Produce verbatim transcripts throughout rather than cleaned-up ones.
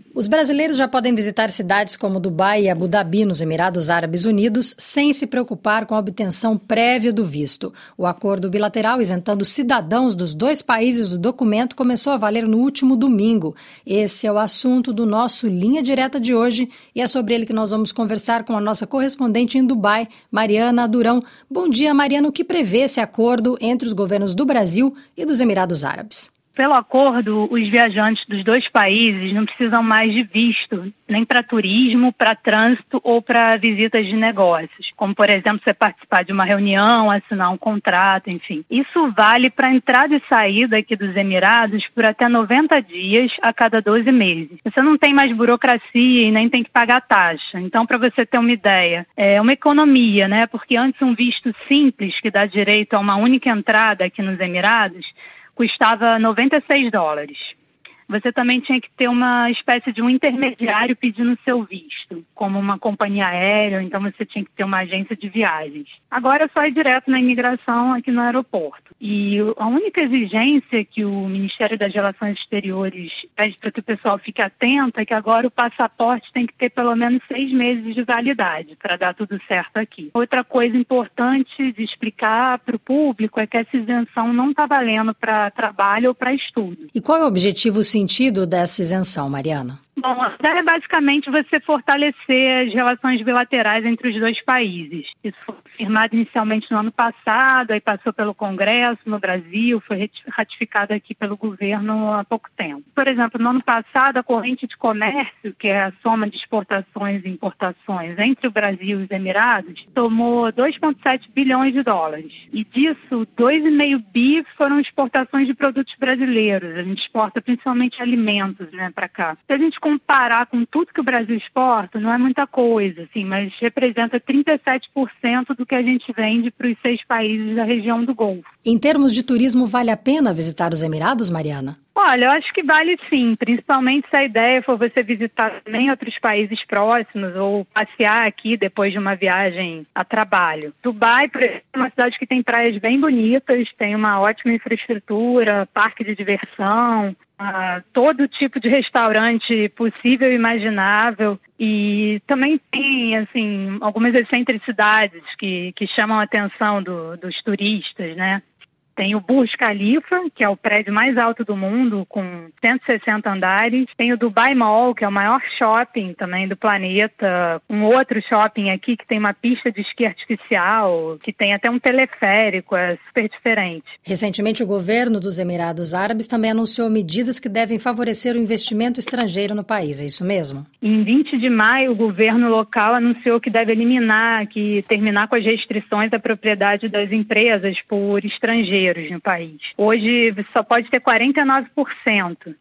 Os brasileiros já podem visitar cidades como Dubai e Abu Dhabi, nos Emirados Árabes Unidos, sem se preocupar com a obtenção prévia do visto. O acordo bilateral isentando cidadãos dos dois países do documento começou a valer no último domingo. Esse é o assunto do nosso Linha Direta de hoje e é sobre ele que nós vamos conversar com a nossa correspondente em Dubai, Mariana Durão. Bom dia, Mariana. O que prevê esse acordo entre os governos do Brasil e dos Emirados Árabes? Pelo acordo, os viajantes dos dois países não precisam mais de visto, nem para turismo, para trânsito ou para visitas de negócios, como, por exemplo, você participar de uma reunião, assinar um contrato, enfim. Isso vale para entrada e saída aqui dos Emirados por até noventa dias a cada doze meses. Você não tem mais burocracia e nem tem que pagar taxa. Então, para você ter uma ideia, é uma economia, né? Porque antes um visto simples, que dá direito a uma única entrada aqui nos Emirados, custava noventa e seis dólares. Você também tinha que ter uma espécie de um intermediário pedindo seu visto, como uma companhia aérea, ou então você tinha que ter uma agência de viagens. Agora é só ir direto na imigração aqui no aeroporto. E a única exigência que o Ministério das Relações Exteriores pede para que o pessoal fique atento é que agora o passaporte tem que ter pelo menos seis meses de validade para dar tudo certo aqui. Outra coisa importante de explicar para o público é que essa isenção não está valendo para trabalho ou para estudo. E qual é o objetivo sentido dessa isenção, Mariana? Bom, a ideia é basicamente você fortalecer as relações bilaterais entre os dois países. Isso foi firmado inicialmente no ano passado, aí passou pelo Congresso no Brasil, foi ratificado aqui pelo governo há pouco tempo. Por exemplo, no ano passado, a corrente de comércio, que é a soma de exportações e importações entre o Brasil e os Emirados, tomou dois vírgula sete bilhões de dólares. E disso, dois vírgula cinco bi foram exportações de produtos brasileiros. A gente exporta principalmente alimentos, né, para cá. Se a gente comparar com tudo que o Brasil exporta, não é muita coisa, assim, mas representa trinta e sete por cento do que a gente vende para os seis países da região do Golfo. Em termos de turismo, vale a pena visitar os Emirados, Mariana? Olha, eu acho que vale sim, principalmente se a ideia for você visitar também outros países próximos ou passear aqui depois de uma viagem a trabalho. Dubai, por exemplo, é uma cidade que tem praias bem bonitas, tem uma ótima infraestrutura, parque de diversão, Uh, todo tipo de restaurante possível e imaginável, e também tem assim, algumas excentricidades que, que chamam a atenção do, dos turistas, né? Tem o Burj Khalifa, que é o prédio mais alto do mundo, com cento e sessenta andares. Tem o Dubai Mall, que é o maior shopping também do planeta. Um outro shopping aqui que tem uma pista de esqui artificial, que tem até um teleférico, é super diferente. Recentemente, o governo dos Emirados Árabes também anunciou medidas que devem favorecer o investimento estrangeiro no país. É isso mesmo? Em vinte de maio, o governo local anunciou que deve eliminar, que terminar com as restrições à propriedade das empresas por estrangeiros no país. Hoje só pode ter quarenta e nove por cento.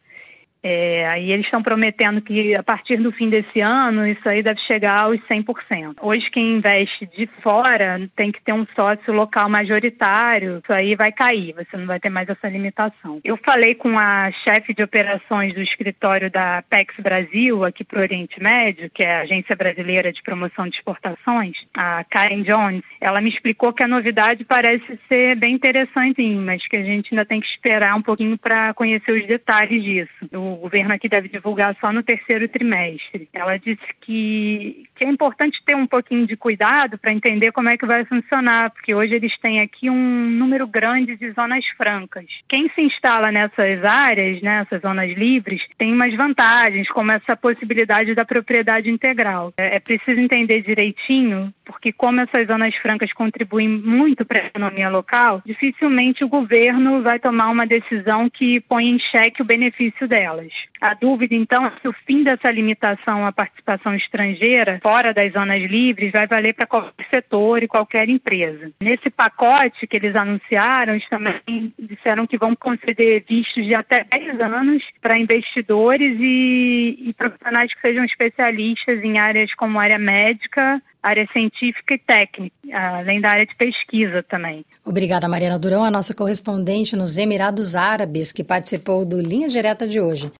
É, aí eles estão prometendo que a partir do fim desse ano isso aí deve chegar aos cem por cento. Hoje quem investe de fora tem que ter um sócio local majoritário, isso aí vai cair, você não vai ter mais essa limitação. Eu falei com a chefe de operações do escritório da Pex Brasil aqui para o Oriente Médio, que é a Agência Brasileira de Promoção de Exportações, a Karen Jones. Ela me explicou que a novidade parece ser bem interessante, mas que a gente ainda tem que esperar um pouquinho para conhecer os detalhes disso. O governo aqui deve divulgar só no terceiro trimestre. Ela disse que, que é importante ter um pouquinho de cuidado para entender como é que vai funcionar, porque hoje eles têm aqui um número grande de zonas francas. Quem se instala nessas áreas, nessas zonas livres, tem umas vantagens, como essa possibilidade da propriedade integral. É, é preciso entender direitinho, porque como essas zonas francas contribuem muito para a economia local, dificilmente o governo vai tomar uma decisão que põe em xeque o benefício dela. A dúvida, então, é se o fim dessa limitação à participação estrangeira fora das zonas livres vai valer para qualquer setor e qualquer empresa. Nesse pacote que eles anunciaram, eles também disseram que vão conceder vistos de até dez anos para investidores e, e profissionais que sejam especialistas em áreas como área médica, área científica e técnica, além da área de pesquisa também. Obrigada, Mariana Durão, a nossa correspondente nos Emirados Árabes, que participou do Linha Direta de hoje.